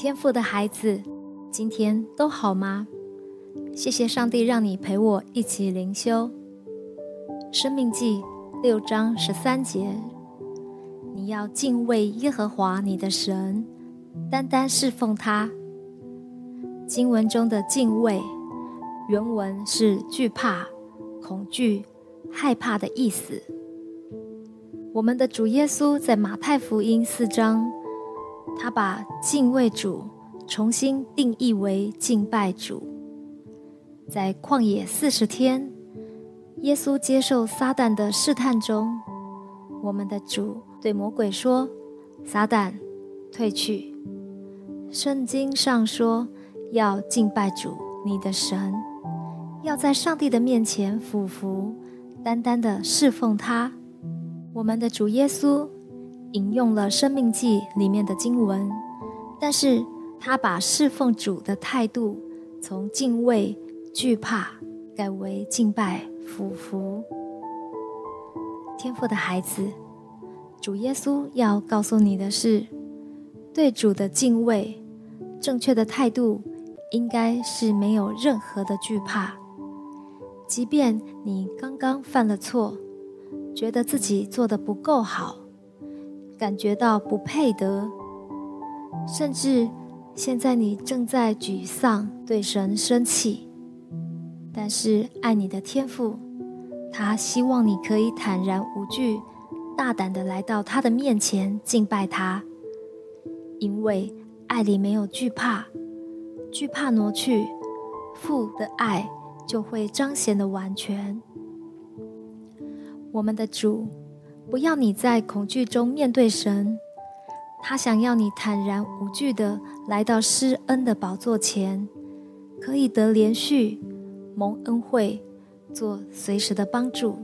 天父的孩子，今天都好吗？谢谢上帝让你陪我一起灵修。申命记6章13节，你要敬畏耶和华你的神，单单侍奉他。经文中的敬畏，原文是惧怕、恐惧、害怕的意思。我们的主耶稣在马太福音4章，他把敬畏主重新定义为敬拜主。在旷野40天，耶稣接受撒旦的试探中，我们的主对魔鬼说：撒旦，退去。圣经上说，要敬拜主你的神，要在上帝的面前俯伏，单单的侍奉他。我们的主耶稣引用了申命记里面的经文，但是他把侍奉主的态度从敬畏、惧怕改为敬拜、俯伏。天父的孩子，主耶稣要告诉你的是，对主的敬畏，正确的态度应该是没有任何的惧怕。即便你刚刚犯了错，觉得自己做得不够好，感觉到不配得，甚至现在你正在沮丧，对神生气，但是爱你的天父，他希望你可以坦然无惧，大胆地来到他的面前敬拜他。因为爱里没有惧怕，惧怕挪去，父的爱就会彰显得完全。我们的主不要你在恐惧中面对神，他想要你坦然无惧地来到施恩的宝座前，可以得连续蒙恩惠，做随时的帮助。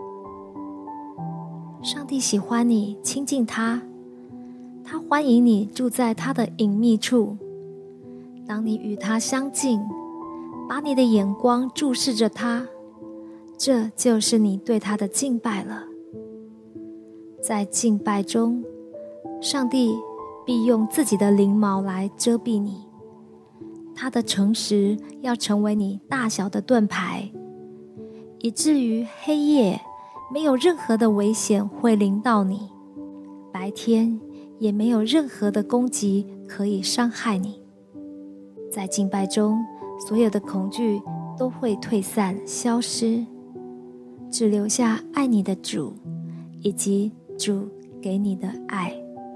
上帝喜欢你亲近他，他欢迎你住在他的隐秘处。当你与他相近，把你的眼光注视着他，这就是你对他的敬拜了。在敬拜中，上帝必用自己的翎毛来遮蔽你，他的诚实要成为你大小的盾牌，以至于黑夜没有任何的危险会临到你，白天也没有任何的攻击可以伤害你。在敬拜中，所有的恐惧都会退散消失，只留下爱你的主，以及主给你的爱。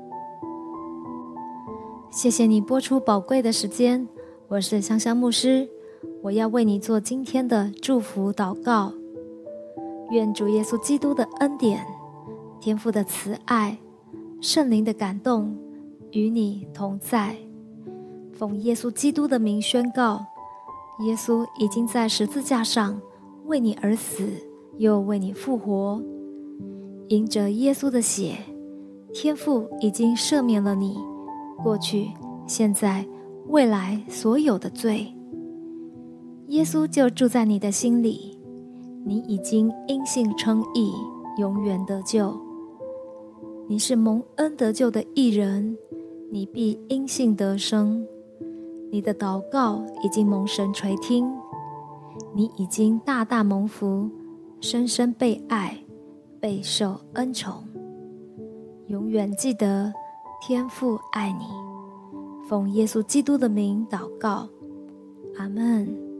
谢谢你播出宝贵的时间，我是香香牧师，我要为你做今天的祝福祷告。愿主耶稣基督的恩典、天父的慈爱、圣灵的感动与你同在。奉耶稣基督的名宣告，耶稣已经在十字架上为你而死，又为你复活。因着耶稣的血，天父已经赦免了你过去、现在、未来所有的罪。耶稣就住在你的心里，你已经因信称义，永远得救。你是蒙恩得救的义人，你必因信得生。你的祷告已经蒙神垂听，你已经大大蒙福，深深被爱，备受恩宠。永远记得天父爱你。奉耶稣基督的名祷告，阿们。